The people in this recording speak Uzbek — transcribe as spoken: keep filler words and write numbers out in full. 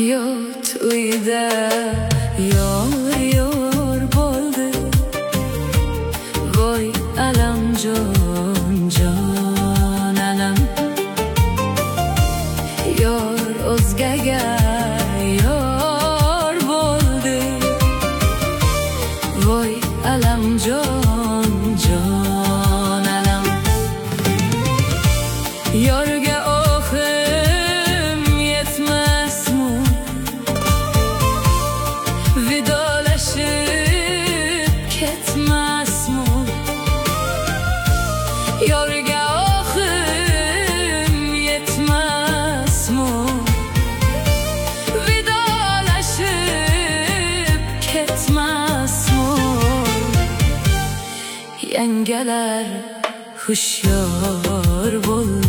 Yot uyda yor yor bo'ldi, voy alam jon jon alam. Yor o'zgaga yor bo'ldi, voy alam jon jon alam. Yorga ohim yetmasmi, vidolashib ketmasmi? Yorga ohim yetmasmi, vidolashib ketmasmi? Yangalar hushyor bo'l.